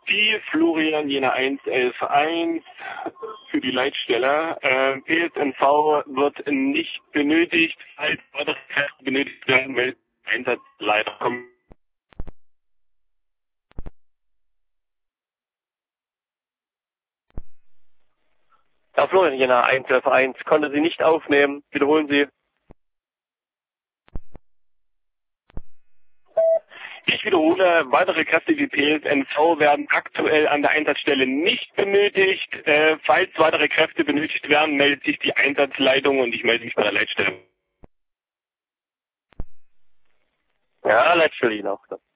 Die Florian Jena 111.1 für die Leitstelle. PSNV wird nicht benötigt. Falls weitere Kräfte benötigt werden, meldet Einsatzleiter kommen. Herr Florian Jena 111.1 konnte Sie nicht aufnehmen. Wiederholen Sie. Ich wiederhole, weitere Kräfte wie PSNV werden aktuell an der Einsatzstelle nicht benötigt. Falls weitere Kräfte benötigt werden, meldet sich die Einsatzleitung und ich melde mich bei der Leitstelle. Ja, Leitstelle Ihnen auch.